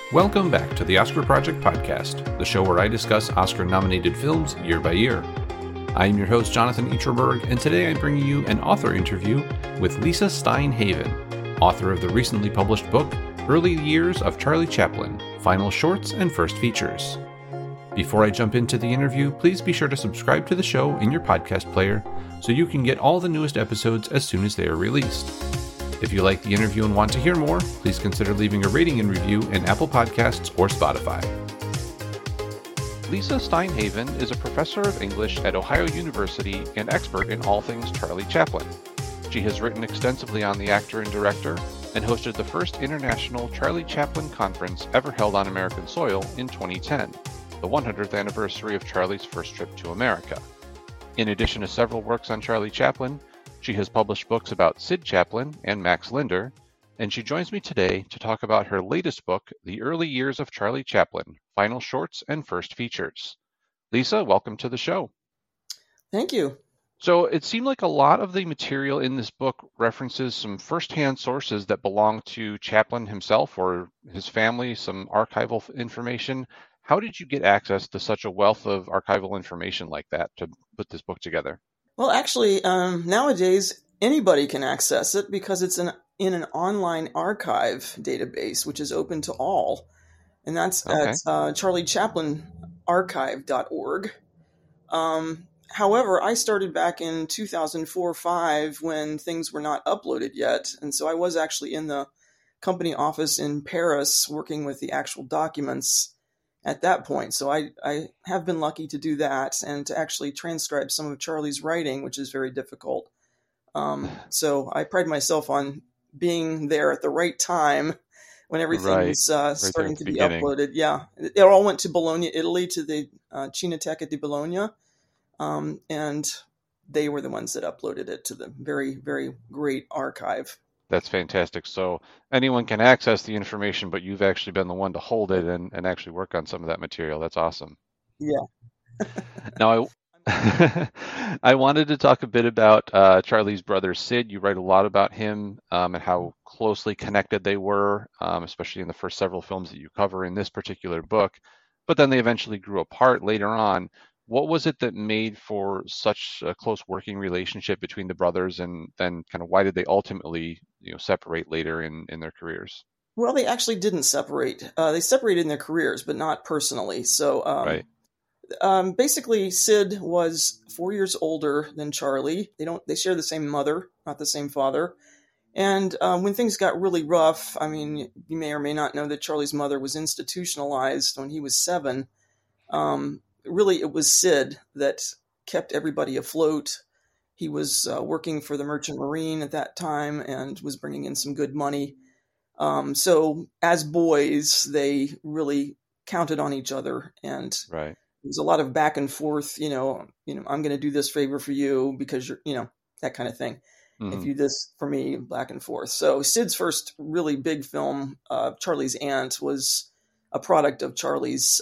Welcome back to the Oscar Project Podcast, the show where I discuss Oscar-nominated films year by year. I am your host, Jonathan Eacherberg, and today I'm bringing you an author interview with Lisa Stein-Haven, author of the recently published book, Early Years of Charlie Chaplin, Final Shorts and First Features. Before I jump into the interview, please be sure to subscribe to the show in your podcast player so you can get all the newest episodes as soon as they are released. If you like the interview and want to hear more, please consider leaving a rating and review in Apple Podcasts or Spotify. Lisa Stein-Haven is a professor of English at Ohio University and expert in all things Charlie Chaplin. She has written extensively on the actor and director and hosted the first international Charlie Chaplin conference ever held on American soil in 2010, the 100th anniversary of Charlie's first trip to America. In addition to several works on Charlie Chaplin, she has published books about Sid Chaplin and Max Linder, and she joins me today to talk about her latest book, The Early Years of Charlie Chaplin, Final Shorts and First Features. Lisa, welcome to the show. Thank you. So it seemed like a lot of the material in this book references some firsthand sources that belong to Chaplin himself or his family, some archival information. How did you get access to such a wealth of archival information like that to put this book together? Well, actually, nowadays, anybody can access it because it's in an online archive database, which is open to all. And that's at charliechaplinarchive.org. However, I started back in 2004-05 when things were not uploaded yet. And so I was actually in the company office in Paris working with the actual documents at that point. So I have been lucky to do that and to actually transcribe some of Charlie's writing, which is very difficult. So I pride myself on being there at the right time when everything was starting to be uploaded. Yeah, it all went to Bologna, Italy, to the Cineteca di Bologna. And they were the ones that uploaded it to the very, very great archive. That's fantastic. So anyone can access the information, but you've actually been the one to hold it and actually work on some of that material. That's awesome. Yeah. Now, I wanted to talk a bit about Charlie's brother, Sid. You write a lot about him and how closely connected they were, especially in the first several films that you cover in this particular book. But then they eventually grew apart later on. What was it that made for such a close working relationship between the brothers, and then kind of why did they ultimately, separate later in their careers? Well, they actually didn't separate. They separated in their careers, but not personally. So, basically, Sid was 4 years older than Charlie. They share the same mother, not the same father. And when things got really rough, I mean, you may or may not know that Charlie's mother was institutionalized when he was 7. Really, it was Sid that kept everybody afloat. He was working for the Merchant Marine at that time and was bringing in some good money. So as boys, they really counted on each other. And there was a lot of back and forth, I'm going to do this favor for you because you're, that kind of thing. Mm-hmm. If you do this for me, back and forth. So Sid's first really big film, Charlie's Aunt, was a product of Charlie's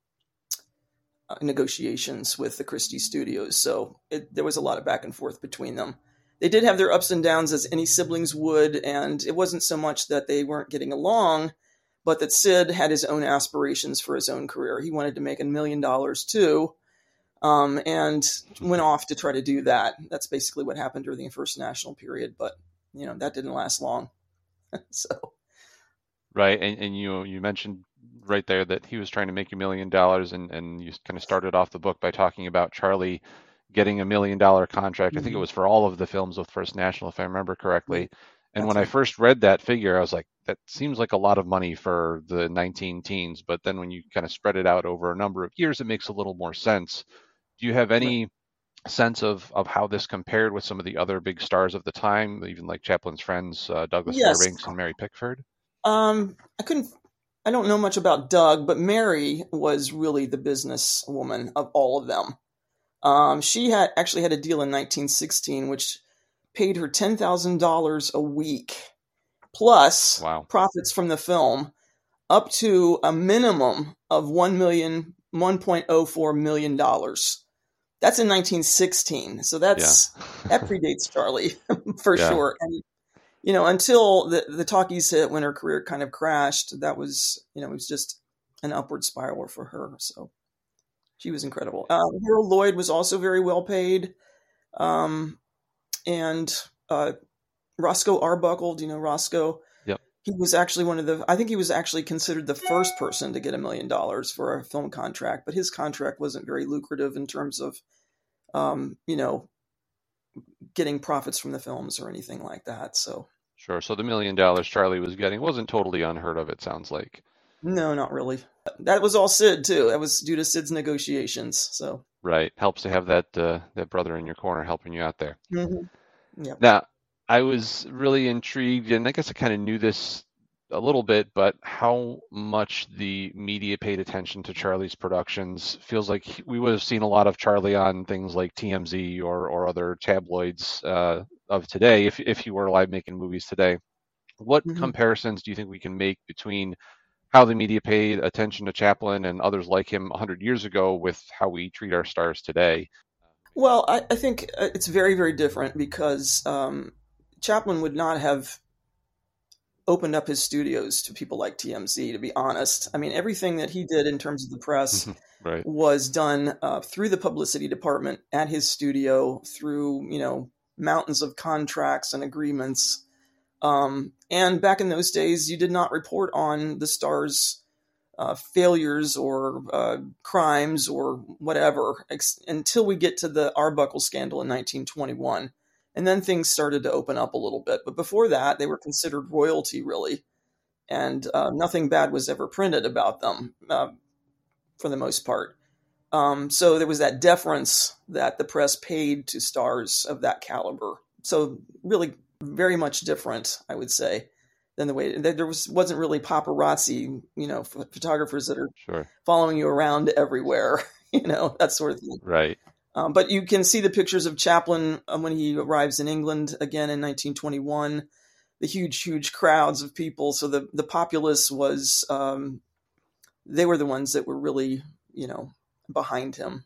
negotiations with the Christie Studios. So there was a lot of back and forth between them. They did have their ups and downs as any siblings would, and it wasn't so much that they weren't getting along, but that Sid had his own aspirations for his own career. He wanted to make $1 million too, and went off to try to do that. That's basically what happened during the First National period, but that didn't last long. So. Right, and you mentioned right there that he was trying to make $1 million, and you kind of started off the book by talking about Charlie getting $1 million contract. Mm-hmm. I think it was for all of the films with First National, if I remember correctly. Mm-hmm. And when I first read that figure, I was like, that seems like a lot of money for the 19 teens. But then when you kind of spread it out over a number of years, it makes a little more sense. Do you have any sense of how this compared with some of the other big stars of the time, even like Chaplin's friends, Douglas Fairbanks and Mary Pickford? I don't know much about Doug, but Mary was really the business woman of all of them. She had a deal in 1916, which paid her $10,000 a week, plus profits from the film, up to a minimum of $1.04 million. That's in 1916, so that predates Charlie for sure. And until the talkies hit when her career kind of crashed, that was, it was just an upward spiral for her. So she was incredible. Harold Lloyd was also very well paid. And Roscoe Arbuckle, do you know Roscoe? Yep. He was actually I think he was actually considered the first person to get $1 million for a film contract, but his contract wasn't very lucrative in terms of, getting profits from the films or anything like that. So sure. So the $1 million Charlie was getting wasn't totally unheard of, it sounds like. No, not really. That was all Sid too. That was due to Sid's negotiations. So right, helps to have that brother in your corner helping you out there. Mm-hmm. Yep. Now, I was really intrigued, and I guess I kind of knew this a little bit, but how much the media paid attention to Charlie's productions. Feels like we would have seen a lot of Charlie on things like TMZ or other tabloids of today if he were alive making movies today. What comparisons do you think we can make between how the media paid attention to Chaplin and others like him 100 years ago with how we treat our stars today? Well, I think it's very, very different because Chaplin would not have opened up his studios to people like TMZ, to be honest. I mean, everything that he did in terms of the press right. was done through the publicity department at his studio, through, mountains of contracts and agreements. And back in those days, you did not report on the stars' failures or crimes or whatever until we get to the Arbuckle scandal in 1921. And then things started to open up a little bit. But before that, they were considered royalty, really. And nothing bad was ever printed about them for the most part. So there was that deference that the press paid to stars of that caliber. So really very much different, I would say, than the way there wasn't really paparazzi, photographers that are following you around everywhere, that sort of thing. Right. But you can see the pictures of Chaplin when he arrives in England again in 1921, the huge, huge crowds of people. So the populace was, they were the ones that were really, behind him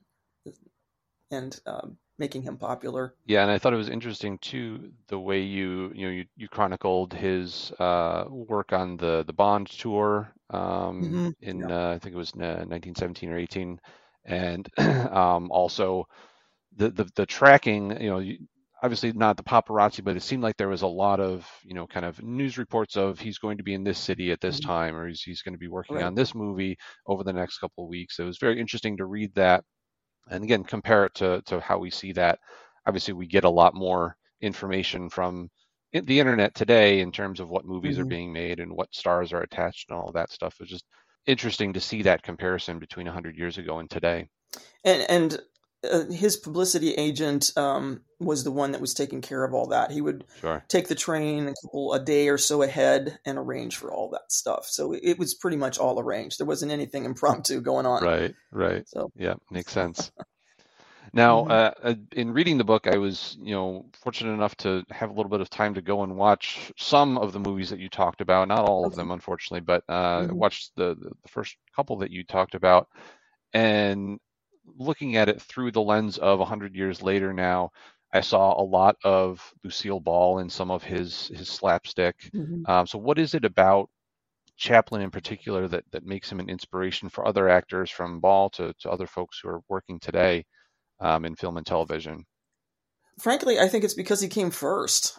and making him popular. Yeah, and I thought it was interesting too the way you chronicled his work on the Bond tour in I think it was 1917 or 18, and also the tracking. Obviously not the paparazzi, but it seemed like there was a lot of kind of news reports of he's going to be in this city at this time, or he's going to be working on this movie over the next couple of weeks. It was very interesting to read that. And again, compare it to how we see that. Obviously, we get a lot more information from the internet today in terms of what movies are being made and what stars are attached and all that stuff. It's just interesting to see that comparison between 100 years ago and today. And his publicity agent was the one that was taking care of all that. He would take the train a day or so ahead and arrange for all that stuff. So it was pretty much all arranged. There wasn't anything impromptu going on. Right. So yeah, makes sense. Now, in reading the book, I was, fortunate enough to have a little bit of time to go and watch some of the movies that you talked about. Not all of them, unfortunately, but I watched the first couple that you talked about. And looking at it through the lens of 100 years later now, I saw a lot of Lucille Ball in some of his slapstick. So what is it about Chaplin in particular that makes him an inspiration for other actors, from Ball to other folks who are working today in film and television? Frankly, I think it's because he came first.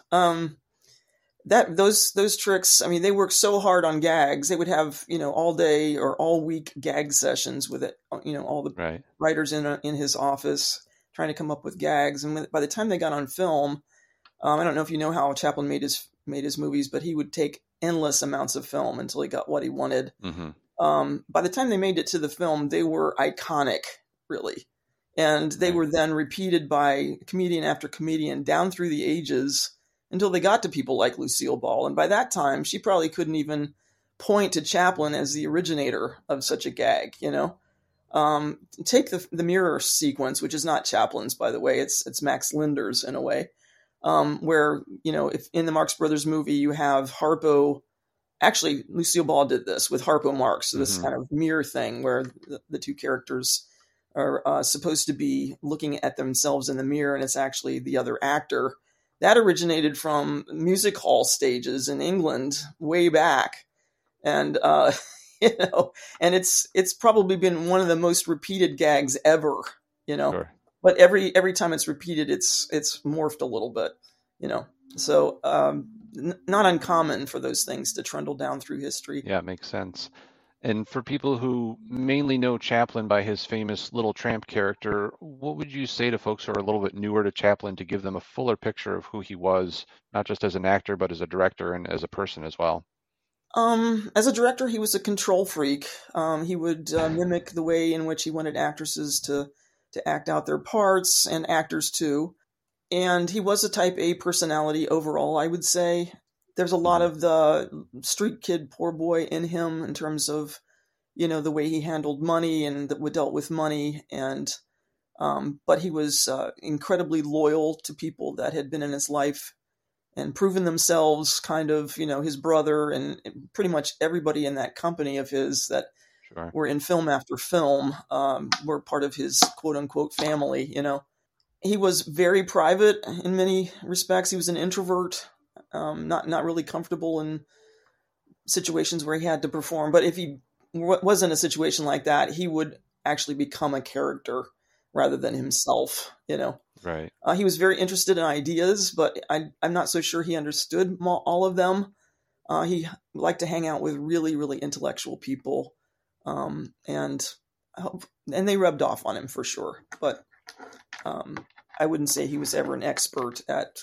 Those tricks, I mean, they worked so hard on gags. They would have, all day or all week gag sessions with it, all the writers in his office trying to come up with gags. And by the time they got on film, I don't know if you know how Chaplin made his movies, but he would take endless amounts of film until he got what he wanted. By the time they made it to the film, they were iconic, really. And they were then repeated by comedian after comedian down through the ages until they got to people like Lucille Ball. And by that time, she probably couldn't even point to Chaplin as the originator of such a gag, Take the mirror sequence, which is not Chaplin's, by the way. It's Max Linder's in a way, where, if in the Marx Brothers movie you have Harpo, actually Lucille Ball did this with Harpo Marx, so this kind of mirror thing where the two characters are supposed to be looking at themselves in the mirror, and it's actually the other actor that originated from music hall stages in England way back. And, and it's probably been one of the most repeated gags ever, Sure. but every time it's repeated, it's morphed a little bit, so, not uncommon for those things to trundle down through history. Yeah, it makes sense. And for people who mainly know Chaplin by his famous Little Tramp character, what would you say to folks who are a little bit newer to Chaplin to give them a fuller picture of who he was, not just as an actor, but as a director and as a person as well? As a director, he was a control freak. He would mimic the way in which he wanted actresses to act out their parts, and actors too. And he was a type A personality overall, I would say. There's a lot of the street kid, poor boy in him in terms of, the way he handled money and dealt with money. And but he was incredibly loyal to people that had been in his life and proven themselves, kind of, his brother and pretty much everybody in that company of his that were in film after film were part of his quote unquote family, He was very private in many respects. He was an introvert, not really comfortable in situations where he had to perform. But if he was in a situation like that, he would actually become a character rather than himself, Right. He was very interested in ideas, but I'm not so sure he understood all of them. He liked to hang out with really, really intellectual people, and they rubbed off on him for sure. But I wouldn't say he was ever an expert at,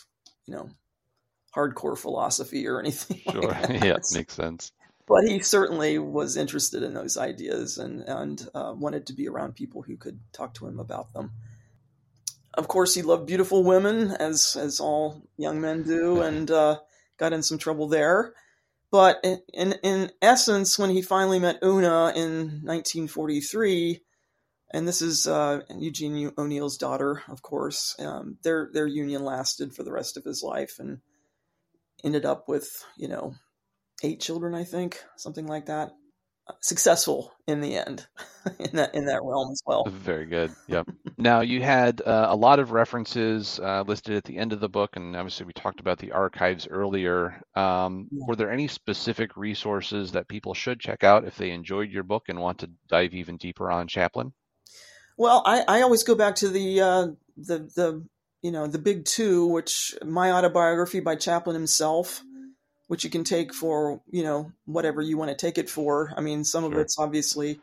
hardcore philosophy or anything. Sure. Like that. Yeah, makes sense. But he certainly was interested in those ideas and wanted to be around people who could talk to him about them. Of course, he loved beautiful women, as all young men do, and got in some trouble there. But in essence, when he finally met Una in 1943, and this is Eugene O'Neill's daughter, of course, their union lasted for the rest of his life and ended up with 8 children, I think, something like that. Successful in the end in that realm as well. Very good. Yep. Now you had a lot of references listed at the end of the book, and obviously we talked about the archives earlier. Were there any specific resources that people should check out if they enjoyed your book and want to dive even deeper on Chaplin? Well, I always go back to the big two, which my autobiography by Chaplin himself, which you can take for, whatever you want to take it for. I mean, some of it's obviously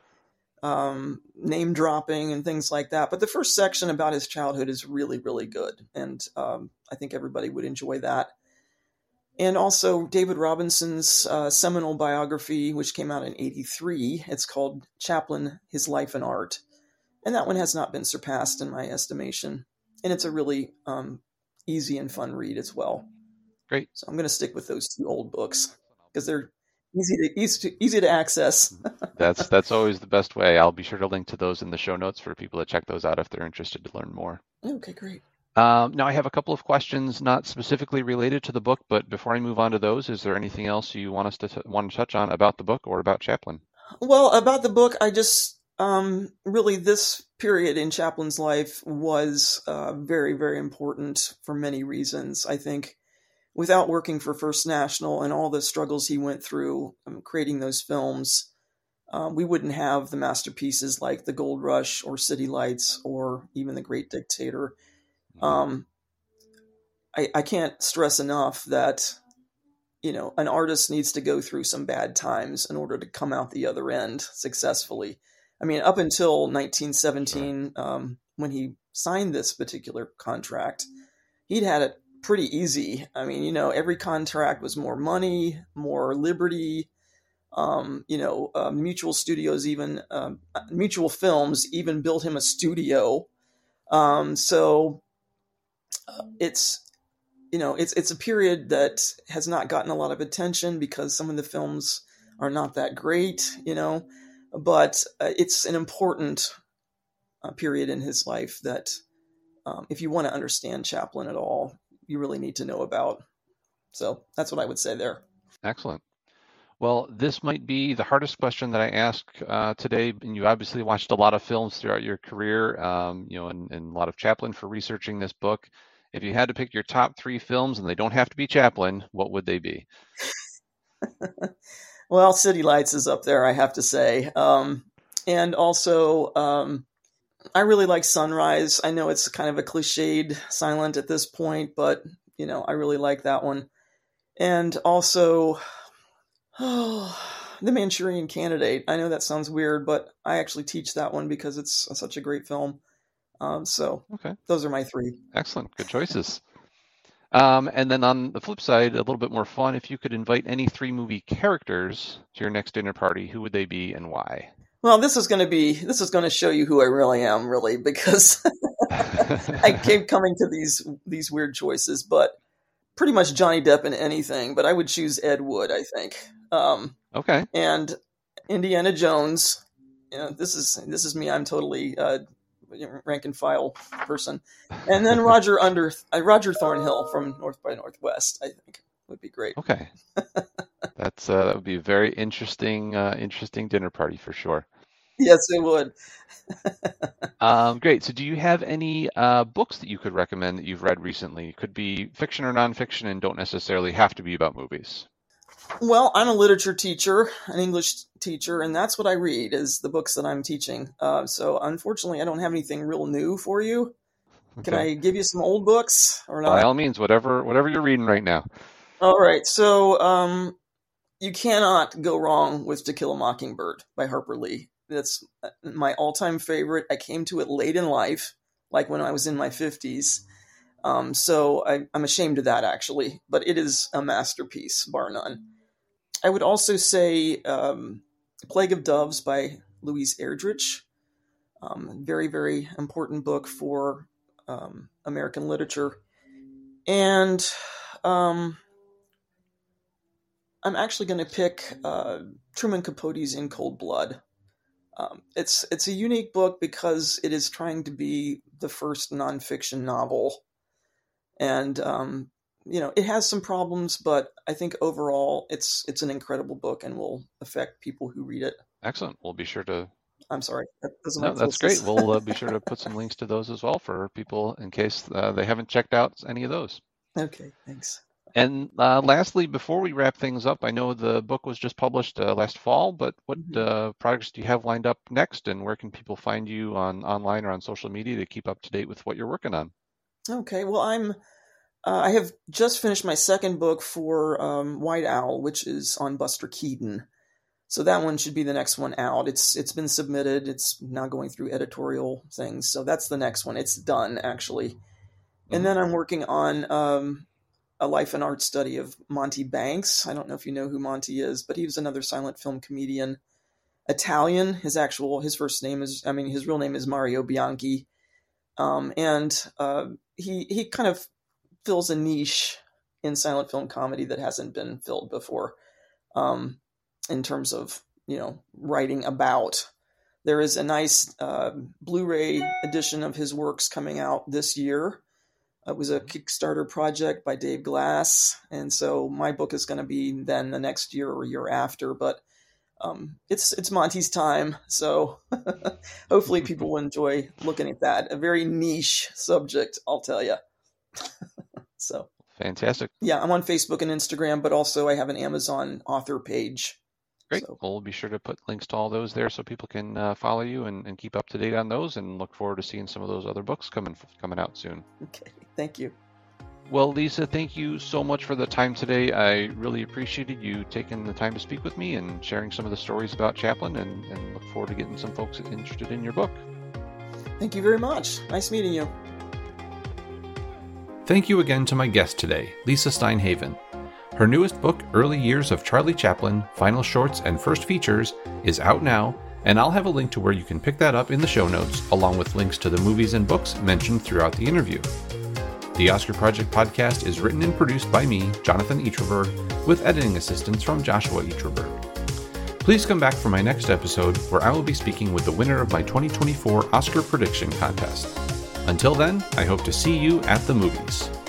name dropping and things like that. But the first section about his childhood is really, really good. And I think everybody would enjoy that. And also David Robinson's seminal biography, which came out in 1983. It's called Chaplin, His Life and Art. And that one has not been surpassed in my estimation. And it's a really easy and fun read as well. Great. So I'm going to stick with those 2 old books because they're easy to access. That's always the best way. I'll be sure to link to those in the show notes for people to check those out if they're interested to learn more. Okay, great. Now I have a couple of questions not specifically related to the book, but before I move on to those, is there anything else you want us to want to touch on about the book or about Chaplin? Well, about the book, I just really this period in Chaplin's life was very, very important for many reasons. I think without working for First National and all the struggles he went through creating those films, we wouldn't have the masterpieces like The Gold Rush or City Lights or even The Great Dictator. I can't stress enough that, an artist needs to go through some bad times in order to come out the other end successfully. I mean, up until 1917, when he signed this particular contract, he'd had it pretty easy. I mean, every contract was more money, more liberty. Mutual Studios, even Mutual Films, even built him a studio. So it's a period that has not gotten a lot of attention because some of the films are not that great, but it's an important period in his life that if you want to understand Chaplin at all, you really need to know about. So that's what I would say there. Excellent. Well, this might be the hardest question that I ask today, and you obviously watched a lot of films throughout your career, and a lot of Chaplin for researching this book. if you had to pick your top 3 films, and they don't have to be Chaplin, what would they be? Well, City Lights is up there, I have to say. And also, I really like Sunrise. I know it's kind of a cliched silent at this point, but, I really like that one. And also, The Manchurian Candidate. I know that sounds weird, but I actually teach that one because it's such a great film. Okay. Those are my 3. Excellent. Good choices. And then on the flip side, a little bit more fun, if you could invite any 3 movie characters to your next dinner party, who would they be and why? Well, this is going to show you who I really am, really, because I keep coming to these weird choices, but pretty much Johnny Depp in anything, but I would choose Ed Wood, I think. Okay. And Indiana Jones. This is me. I'm totally rank and file person. And then Roger Thornhill from North by Northwest, I think, would be great. Okay. That would be a very interesting dinner party for sure. Yes, it would. Great. So do you have any books that you could recommend that you've read recently? Could be fiction or nonfiction and don't necessarily have to be about movies. Well, I'm a literature teacher, an English teacher, and that's what I read is the books that I'm teaching. So unfortunately, I don't have anything real new for you. Okay. Can I give you some old books or not? By all means, whatever you're reading right now. All right. So you cannot go wrong with To Kill a Mockingbird by Harper Lee. That's my all-time favorite. I came to it late in life, like when I was in my 50s. So I'm ashamed of that, actually. But it is a masterpiece, bar none. I would also say Plague of Doves by Louise Erdrich. Very, very important book for American literature. And I'm actually going to pick Truman Capote's In Cold Blood. It's a unique book because it is trying to be the first nonfiction novel. And, it has some problems, but I think overall it's an incredible book and will affect people who read it. Excellent. We'll be sure to... I'm sorry. That's great. We'll be sure to put some links to those as well for people in case they haven't checked out any of those. Okay, thanks. And lastly, before we wrap things up, I know the book was just published last fall, but what projects do you have lined up next, and where can people find you online or on social media to keep up to date with what you're working on? Okay, well, I have just finished my second book for White Owl, which is on Buster Keaton. So that one should be the next one out. It's been submitted. It's now going through editorial things. So that's the next one. It's done, actually. Mm-hmm. And then I'm working on a life and art study of Monty Banks. I don't know if you know who Monty is, but he was another silent film comedian. Italian. His real name is Mario Bianchi. He kind of fills a niche in silent film comedy that hasn't been filled before, in terms of, writing about. There is a nice Blu-ray edition of his works coming out this year. It was a Kickstarter project by Dave Glass, and so my book is going to be then the next year or year after, but it's Monty's time, so hopefully people will enjoy looking at that. A very niche subject, I'll tell you. So fantastic. Yeah, I'm on Facebook and Instagram, but also I have an Amazon author page. Great. So we'll be sure to put links to all those there so people can follow you and keep up to date on those, and look forward to seeing some of those other books coming out soon. Okay, thank you. Well, Lisa, thank you so much for the time today. I really appreciated you taking the time to speak with me and sharing some of the stories about Chaplin, and look forward to getting some folks interested in your book. Thank you very much. Nice meeting you. Thank you again to my guest today, Lisa Steinhaven. Her newest book, Early Years of Charlie Chaplin, Final Shorts and First Features, is out now, and I'll have a link to where you can pick that up in the show notes, along with links to the movies and books mentioned throughout the interview. The Oscar Project podcast is written and produced by me, Jonathan Eaterberg, with editing assistance from Joshua Eaterberg. Please come back for my next episode, where I will be speaking with the winner of my 2024 Oscar Prediction Contest. Until then, I hope to see you at the movies.